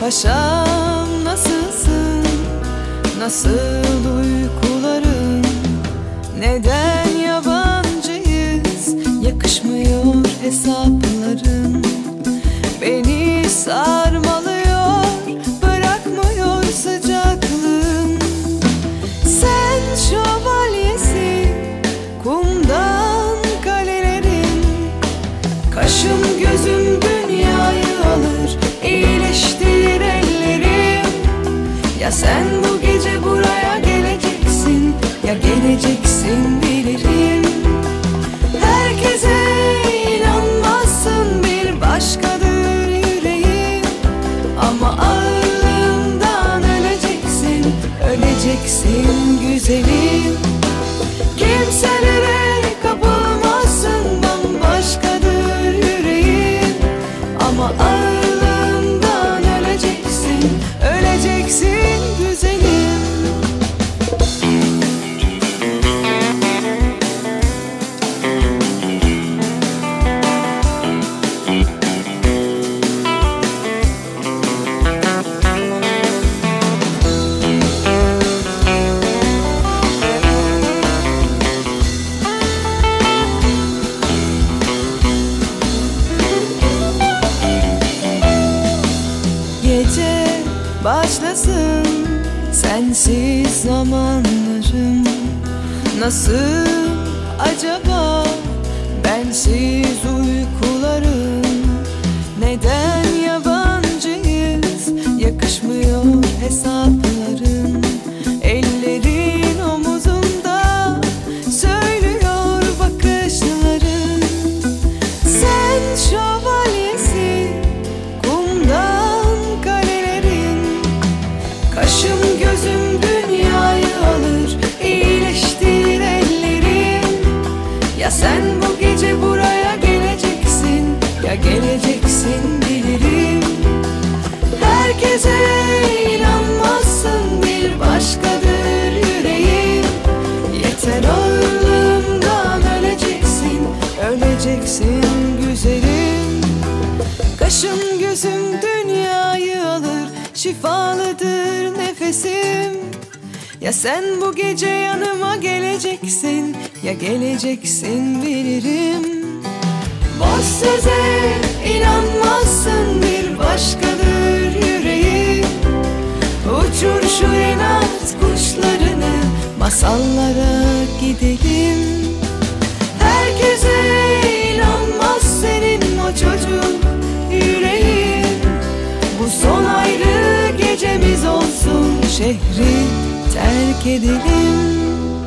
Paşam nasılsın, nasıl uykuların, neden yabancıyız, yakışmıyor hesapların. Beni sarmalıyor, bırakmıyor sıcaklığın. Sen şövalyesin, kumdan kalelerin. Kaşım gözüm dünyayı alır, iyileştir ellerim. Ya sen bu gece buraya geleceksin, ya geleceksin bilirim. Herkese inanmazsın, bir başkadır yüreğim. Ama ağırlığından öleceksin, öleceksin güzelim. Kimselere kapılmazsın, bambaşkadır yüreğim. Ama ağırlığından öleceksin, öleceksin güzelim. Gece başlasın, sensiz zamanlarım. Nasıl acaba bensiz uykularım? Neden yabancıyız, yakışmıyor hesapların. Ellerin omuzunda söylüyor bakışların. Sen şövalyesin, kumdan kalelerin. Kaşım gözüm dünyayı alır, iyileştir ellerim. Ya sen bu gece buraya geleceksin, ya geleceksin bilirim. Herkese inanmazsın, bir başkadır yüreğim. Yeter ağırlığımdan öleceksin, öleceksin güzelim. Kaşım gözüm dünyayı alır, şifalıdır nefesim. Ya sen bu gece yanıma geleceksin, ya geleceksin bilirim. Boş söze inanmazsın, bir başkadır yüreğim. Uçur şu inat kuşlarını, masallara gidelim. Herkese inanmaz senin o çocuk yüreğin. Bu son ayrı gecemiz olsun, şehri terk edelim.